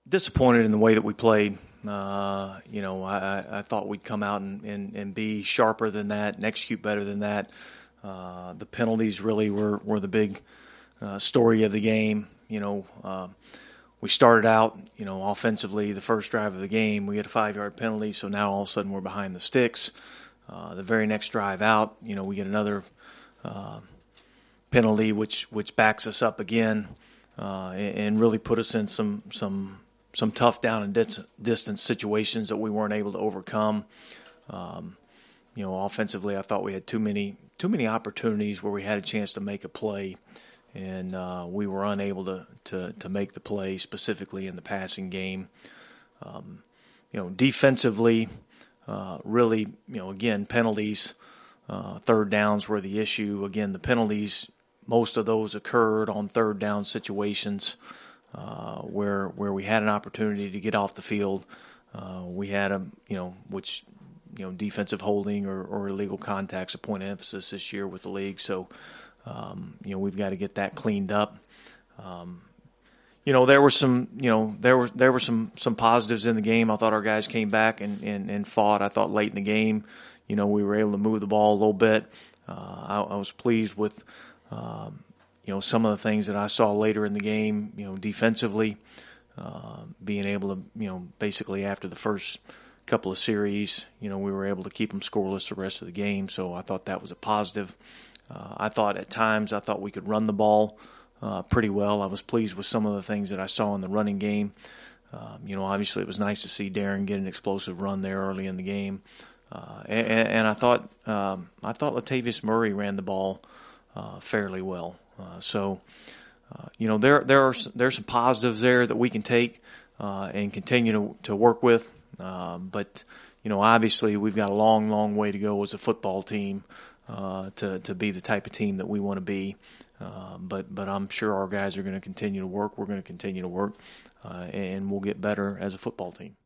Disappointed in the way that we played. I thought we'd come out and be sharper than that and execute better than that. The penalties really were the big story of the game. We started out, offensively, the first drive of the game, we had a 5-yard penalty, so now all of a sudden we're behind the sticks. The very next drive out, we get another penalty, which backs us up again and really put us in some tough down and distance situations that we weren't able to overcome. Offensively, I thought we had too many opportunities where we had a chance to make a play, and we were unable to make the play, specifically in the passing game. Defensively, really, again, penalties, third downs were the issue. Again, the penalties, most of those occurred on third down situations where we had an opportunity to get off the field. We had defensive holding or illegal contacts a point of emphasis this year with the league. So, we've got to get that cleaned up. There were some positives in the game. I thought our guys came back and fought. I thought late in the game, we were able to move the ball a little bit. I was pleased with, some of the things that I saw later in the game, defensively, being able to, basically after the first couple of series, we were able to keep them scoreless the rest of the game. So I thought that was a positive. I thought at times we could run the ball pretty well. I was pleased with some of the things that I saw in the running game. Obviously it was nice to see Darren get an explosive run there early in the game. And I thought Latavius Murray ran the ball fairly well. There's some positives there that we can take and continue to work with. But obviously we've got a long, long way to go as a football team to be the type of team that we want to be. But I'm sure our guys are going to continue to work. We're going to continue to work, and we'll get better as a football team.